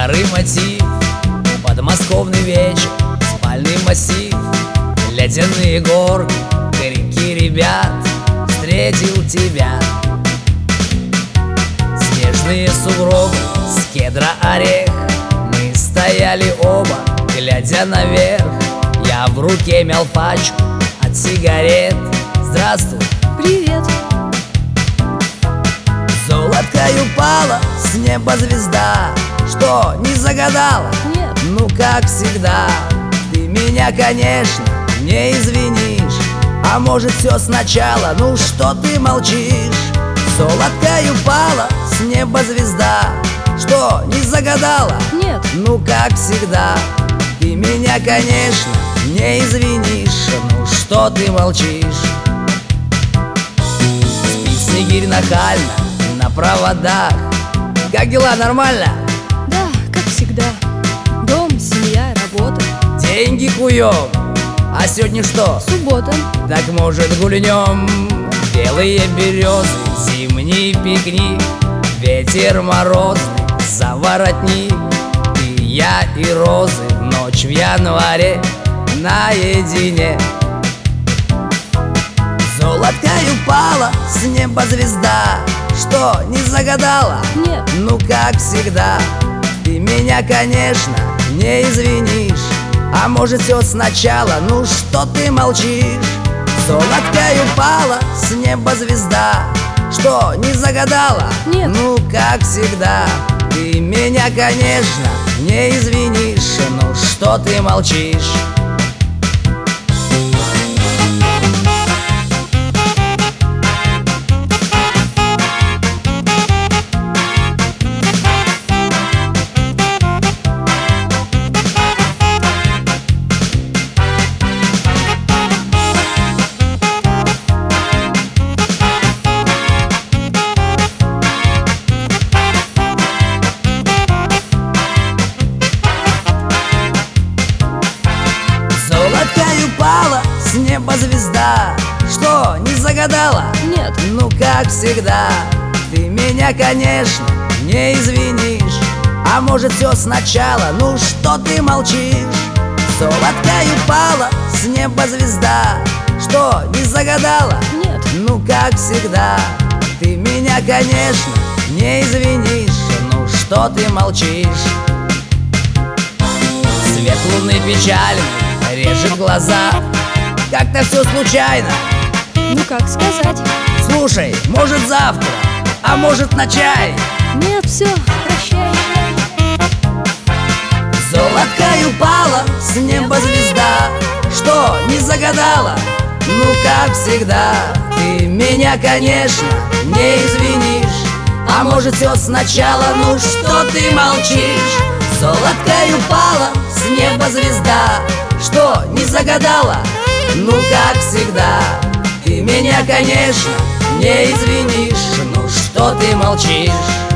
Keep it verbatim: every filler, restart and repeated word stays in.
Старый мотив, подмосковный вечер, спальный массив, ледяные горки, крики ребят, встретил тебя. Снежные сугробы, с кедра орех, мы стояли оба, глядя наверх. Я в руке мял пачку от сигарет. Здравствуй. Привет. Золоткой упала с неба звезда. Что, не загадала? Нет. Ну, как всегда, ты меня, конечно, не извинишь. А может, все сначала? Ну, что ты молчишь? Золоткой упала с неба звезда. Что, не загадала? Нет. Ну, как всегда, ты меня, конечно, не извинишь. Ну, что ты молчишь? Спит снегирь нахально на проводах. Как дела, нормально? Да, как всегда. Дом, семья, работа. Деньги куем. А сегодня что? Суббота. Так, может, гульнем? Белые березы, зимний пикник, ветер морозный за воротник. И я, и розы, ночь в январе наедине. Золоткой упала с неба звезда. Что, не загадала? Нет. Ну, как всегда, ты меня, конечно, не извинишь. А может, все сначала? Ну, что ты молчишь? Золоткой упала с неба звезда. Что, не загадала? Нет. Ну, как всегда, ты меня, конечно, не извинишь. Ну, что ты молчишь? Золоткой упала с неба звезда. Что, не загадала? Нет. Ну, как всегда, ты меня, конечно, не извинишь. А может, все сначала? Ну, что ты молчишь? Золоткой упала с неба звезда. Что, не загадала? Нет. Ну, как всегда, ты меня, конечно, не извинишь. Ну, что ты молчишь? Свет луны печальный режет глаза. Как-то все случайно. Ну, как сказать? Слушай, может, завтра, а может, на чай? Нет, все, прощай. Золоткой упала с неба звезда. Что, не загадала? Ну, как всегда, ты меня, конечно, не извинишь. А может, все сначала? Ну, что ты молчишь? Золоткой упала с неба звезда. Что, не загадала? Ну, как всегда, ты меня, конечно, не извинишь. Ну, что ты молчишь?